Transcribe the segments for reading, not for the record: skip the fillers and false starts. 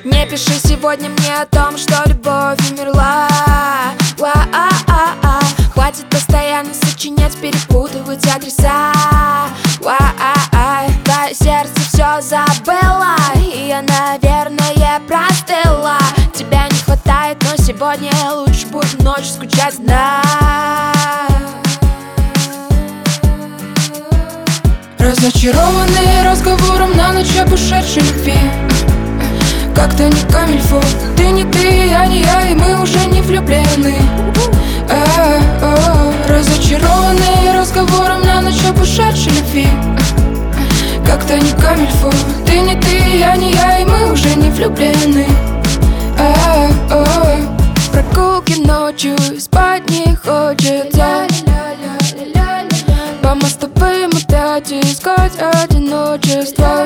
Не пиши сегодня мне о том, что любовь умерла. Хватит постоянно сочинять, перепутывать адреса. Твое сердце все забыло, и я, наверное, простыла. Тебя не хватает, но сегодня лучше будет ночь скучать одна. Разочарованные разговором на ночь об ушедшей любви. Как-то не камильфо. Ты не ты, я не я, и мы уже не влюблены. Разочарованные разговором на ночь об ушедшей любви. Как-то не камильфо. Ты не ты, я не я, и мы уже не влюблены. Прогулки ночью, спать не хочется. По мостовым опять искать одиночество.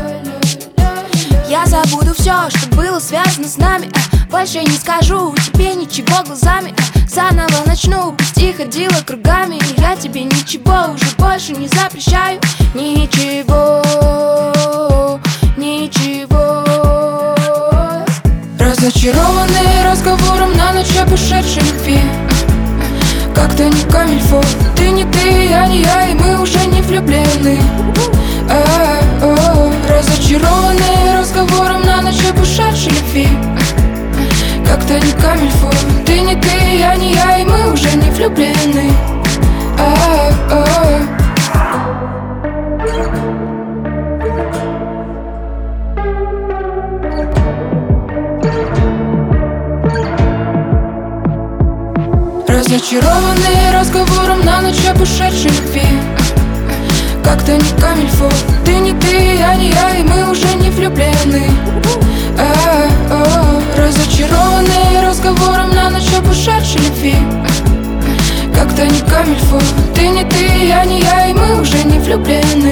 Я забуду все, что было связано с нами. Больше не скажу тебе ничего глазами. Заново начну, пусти ходила кругами. Я тебе ничего уже больше не запрещаю. Ничего, ничего. Разочарованные разговором на ночь об ушедшей любви. Как-то не камильфо. Ты не ты, я не я, и мы уже не влюблены. Разочарованные разговором на ночь об ушедшей любви. Как-то не камильфо. Ты не ты, я не я, и мы уже не влюблены. Разочарованные разговором на ночь об ушедшей любви. Как-то не камильфо. Ты не ты, я не я, и мы уже не влюблены. Разочарованные разговором на ночь об ушедшей любви. Как-то не камильфо. Ты не ты, я не я, и мы уже не влюблены.